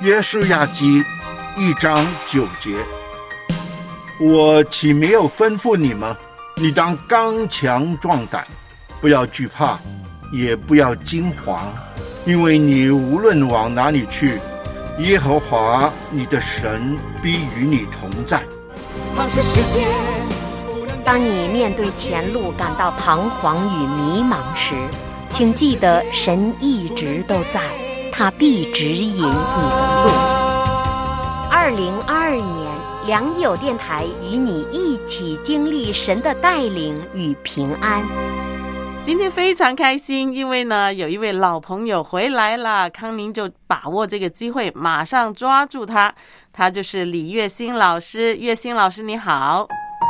约书亚记1章9节，我岂没有吩咐你们？你当刚强壮胆，不要惧怕，也不要惊惶，因为你无论往哪里去，耶和华你的神必与你同在。 当你面对前路感到彷徨与迷茫时，请记得神一直都在，他必指引你的路。2022年，良友电台与你一起经历神的带领与平安。 今天非常开心，因为呢有一位老朋友回来了，康宁就把握这个机会，马上抓住他，他就是李月馨老师。月馨老师你好。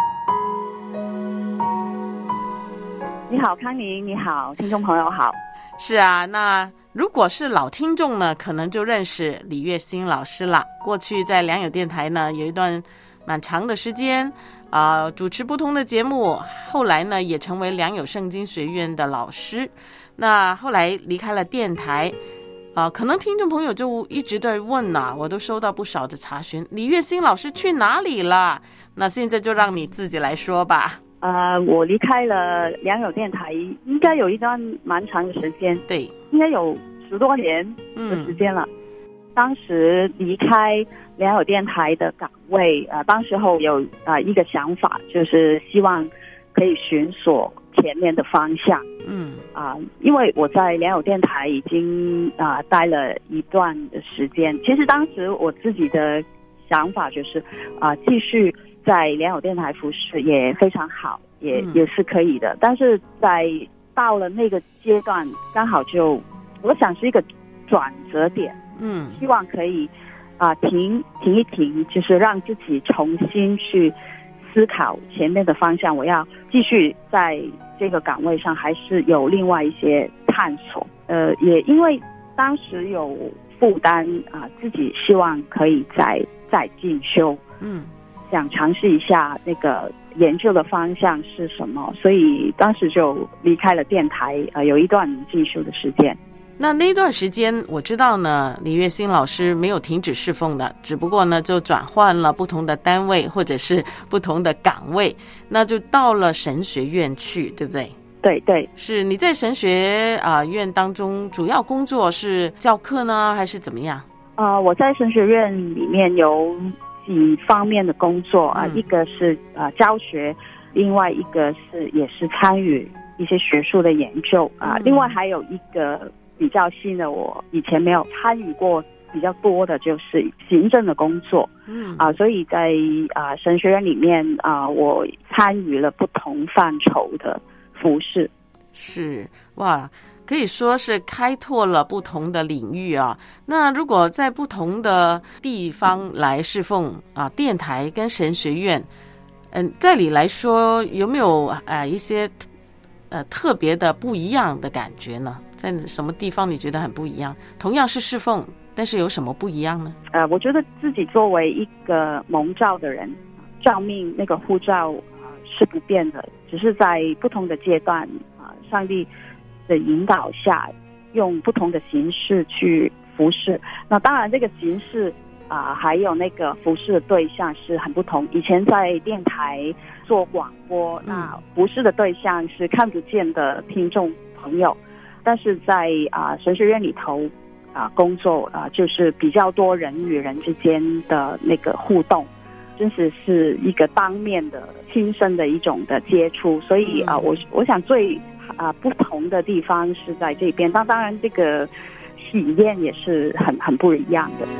你好康宁，你好听众朋友好。 是啊，那如果是老听众呢，可能就认识李月馨老师了。过去在良友电台呢有一段蛮长的时间主持不同的节目，后来呢也成为良友圣经学院的老师。那后来离开了电台可能听众朋友就一直在问我都收到不少的查询，李月馨老师去哪里了？那现在就让你自己来说吧。 我离开了良友电台应该有一段蛮长的时间， 对， 应该有10多年的时间了。当时离开良友电台的岗位，当时候有一个想法，就是希望可以寻索前面的方向。因为我在良友电台已经待了一段的时间，其实当时我自己的想法就是继续在良友电台服侍也非常好，也是可以的。但是在到了那个阶段，刚好就我想是一个转折点，希望可以停一停，就是让自己重新去思考前面的方向。我要继续在这个岗位上，还是有另外一些探索。也因为当时有负担自己希望可以再进修，想尝试一下那个研究的方向是什么，所以当时就离开了电台，有一段进修的时间。 那段时间我知道呢，李月馨老师没有停止侍奉的，只不过呢就转换了不同的单位或者是不同的岗位，那就到了神学院去，对不对？ 对对， 是。你在神学院当中主要工作是教课呢，还是怎么样？ 我在神学院里面有几方面的工作一个是教学，另外一个也是参与一些学术的研究另外还有一个比较新的，我以前没有参与过比较多的，就是行政的工作所以在神学院里面我参与了不同范畴的服事。是， 哇，可以说是开拓了不同的领域那如果在不同的地方来侍奉电台跟神学院，在你来说有没有一些特别的不一样的感觉呢？在什么地方你觉得很不一样？同样是侍奉，但是有什么不一样呢？ 我觉得自己作为一个蒙召的人，召命那个呼召是不变的，只是在不同的阶段上帝的引导下，用不同的形式去服侍。那当然这个形式还有那个服侍的对象是很不同。以前在电台做广播，那服侍的对象是看不见的听众朋友，但是在神学院里头工作就是比较多人与人之间的那个互动，真是一个当面的亲身的一种的接触。所以我想最不同的地方是在这边，当然这个体验也是很不一样的。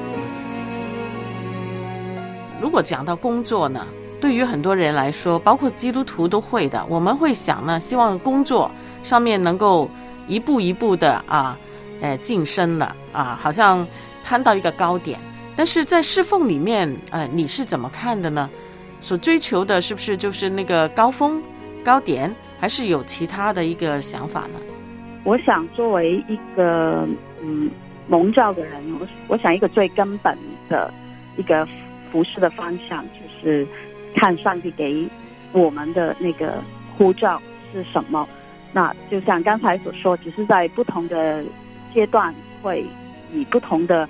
如果讲到工作呢，对于很多人来说，包括基督徒都会的，我们会想呢，希望工作上面能够一步一步的晋升了好像攀到一个高点。但是在侍奉里面你是怎么看的呢？所追求的是不是就是那个高峰高点，还是有其他的一个想法呢？ 我想作为一个蒙召的人，我想一个最根本的一个服事的方向，就是看上帝给我们的那个呼召是什么。那就像刚才所说，只是在不同的阶段会以不同的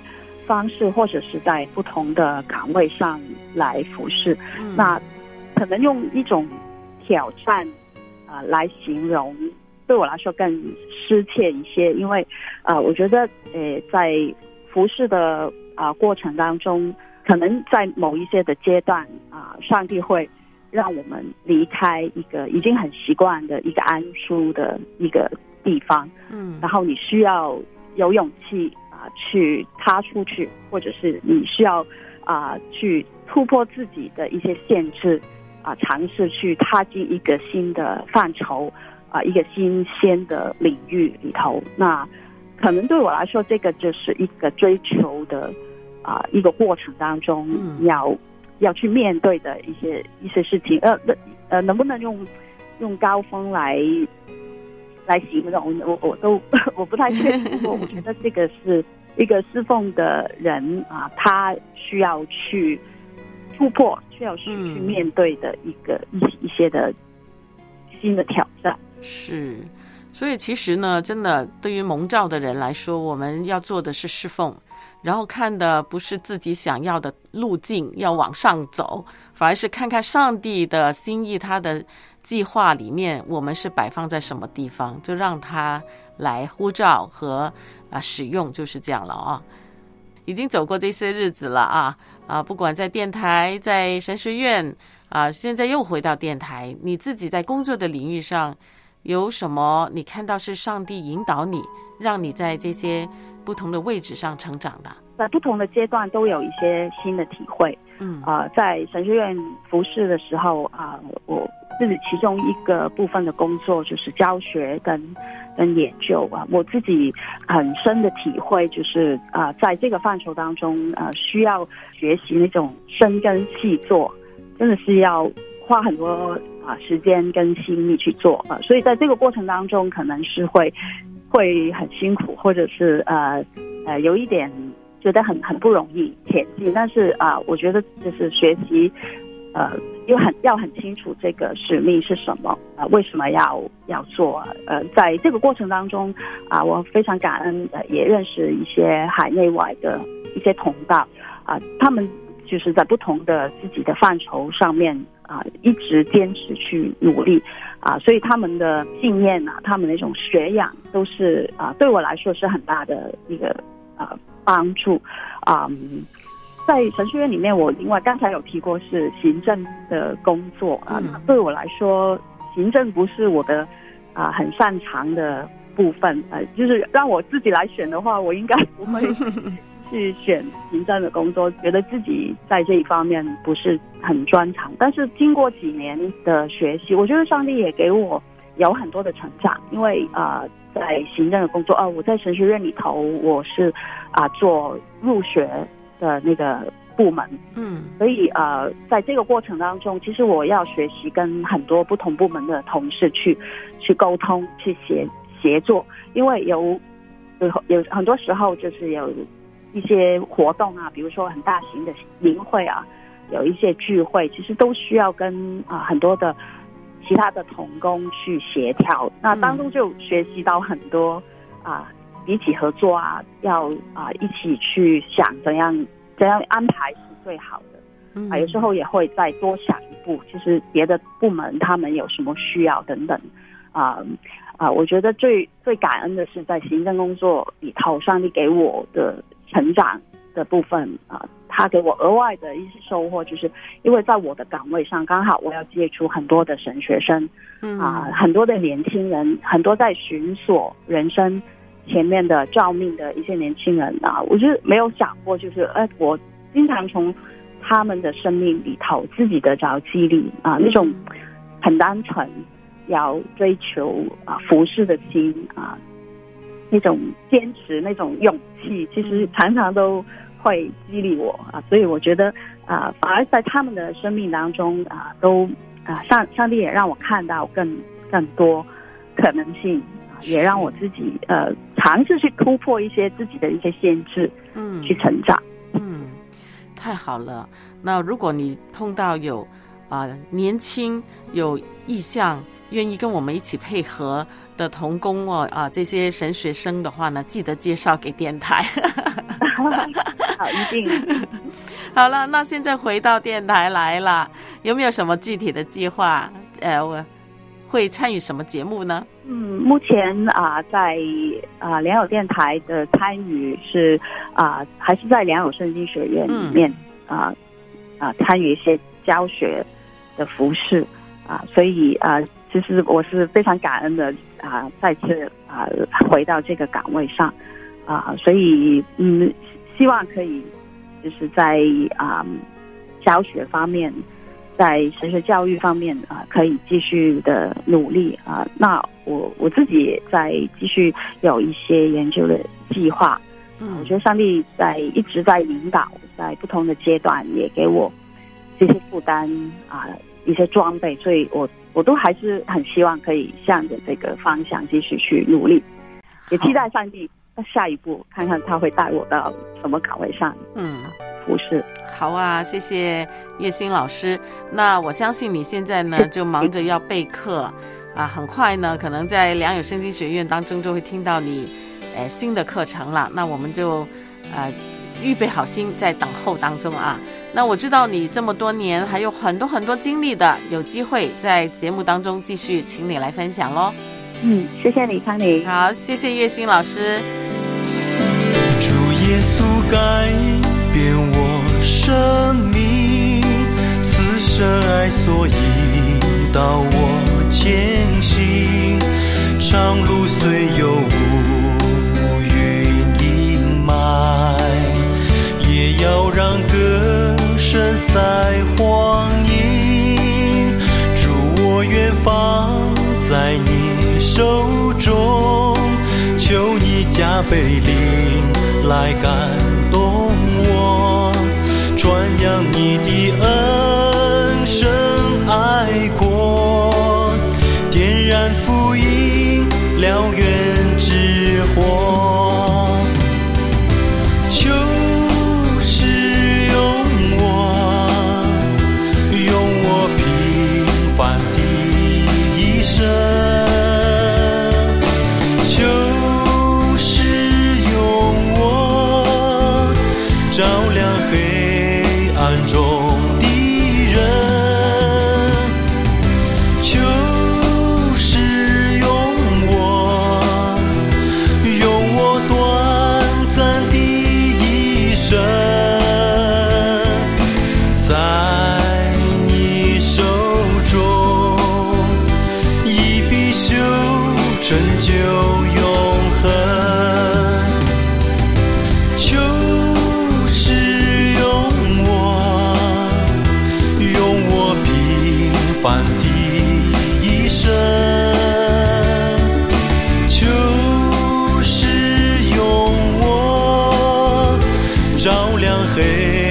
方式，或者是在不同的岗位上来服侍。那可能用一种挑战来形容，对我来说更适切一些，因为我觉得在服侍的过程当中，可能在某一些的阶段上帝会让我们离开一个已经很习惯的一个安舒的一个地方，然后你需要有勇气去踏出去，或者是你需要去突破自己的一些限制尝试去踏进一个新的范畴一个新鲜的领域里头。那可能对我来说，这个就是一个追求的一个过程当中要去面对的一些事情。能不能用高峰来形容？我不太确定。不过我觉得这个是一个侍奉的人他需要去突破，需要去面对的一些的新的挑战。 是，所以其实呢，真的对于蒙召的人来说，我们要做的是侍奉，然后看的不是自己想要的路径要往上走，反而是看看上帝的心意，他的计划里面我们是摆放在什么地方，就让他来呼召和使用，就是这样了已经走过这些日子了不管在电台，在神学院现在又回到电台，你自己在工作的领域上有什么你看到是上帝引导你，让你在这些不同的位置上成长的？ 在不同的阶段都有一些新的体会。在神学院服侍的时候我自己其中一个部分的工作就是教学跟研究我自己很深的体会就是在这个范畴当中需要学习那种深耕细作，真的是要花很多时间跟心力去做所以在这个过程当中可能是会很辛苦，或者是有一点觉得很不容易前进，但是我觉得就是学习要很清楚这个使命是什么为什么要做在这个过程当中我非常感恩也认识一些海内外的一些同道他们就是在不同的自己的范畴上面一直坚持去努力所以他们的经验他们那种学养都是对我来说是很大的一个帮助在神学院里面，我另外刚才有提过是行政的工作对我来说，行政不是我的很擅长的部分就是让我自己来选的话，我应该不会去选行政的工作，觉得自己在这一方面不是很专长。但是经过几年的学习，我觉得上帝也给我有很多的成长，因为在行政的工作我在神学院里头，我是做入学的那个部门所以在这个过程当中，其实我要学习跟很多不同部门的同事去沟通，去协作，因为有很多时候就是有一些活动比如说很大型的营会有一些聚会，其实都需要跟很多的其他的同工去协调，那当中就学习到很多一起合作要一起去想怎样安排是最好的有时候也会再多想一步，其实别的部门他们有什么需要等等我觉得最感恩的是在行政工作里头，上帝给我的成长的部分他给我额外的一些收获，就是因为在我的岗位上刚好我要接触很多的神学生很多的年轻人，很多在寻索人生前面的召命的一些年轻人我就没有想过，就是我经常从他们的生命里头自己的找激励那种很单纯要追求服侍的心那种坚持，那种勇气，其实常常都会激励我所以我觉得反而在他们的生命当中都上帝也让我看到更多可能性也让我自己尝试去突破一些自己的一些限制去成长太好了。那如果你碰到有年轻有意向愿意跟我们一起配合的同工这些神学生的话呢，记得介绍给电台好，一定。 好了，那现在回到电台来了，有没有什么具体的计划？我会参与什么节目呢？ 目前在良友电台的参与是还是在良友圣经学院里面参与一些教学的服事所以其实我是非常感恩的再次回到这个岗位上所以希望可以就是在教学方面，在神学教育方面可以继续的努力那我自己也在继续有一些研究的计划我觉得上帝一直在引导，在不同的阶段也给我这些负担一些装备，所以我都还是很希望可以向着这个方向继续去努力，也期待上帝下一步看看他会带我到什么岗位上服侍。 好啊，谢谢月馨老师。那我相信你现在呢就忙着要备课很快呢可能在良友圣经学院当中就会听到你新的课程了，那我们就预备好心在等候当中那我知道你这么多年还有很多很多经历的，有机会在节目当中继续请你来分享咯。 谢谢你康妮。 好，谢谢月馨老师。 主耶稣改变我生命，赐神爱所引导我前行，长路虽有乌云阴霾，也要让歌声赛荒野，主我愿放在你手中，求你加倍灵来感动我，传扬你的恩深爱国，点燃福音燎原之火，求使用我平凡的一生，求使用我照亮黑暗中的人，求使用我短暂的一生，在你手中一笔修成就永恒，求使用我平凡的一生，求使用我照亮黑